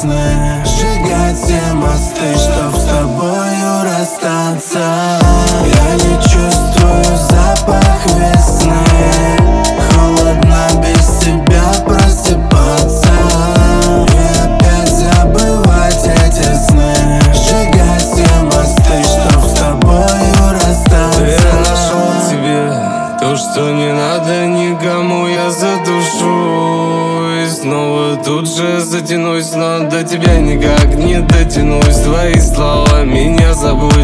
сны, сжигать все мосты, чтоб с тобою расстаться. Я не чувствую запах весны, холодно без тебя просыпаться и опять забывать эти сны, сжигать все мосты, чтоб с тобою расстаться. Я нашел тебе то, что не надо никому, я задушу и снова тут же затянусь, но до тебя никак не дотянусь. Твои слова меня забудь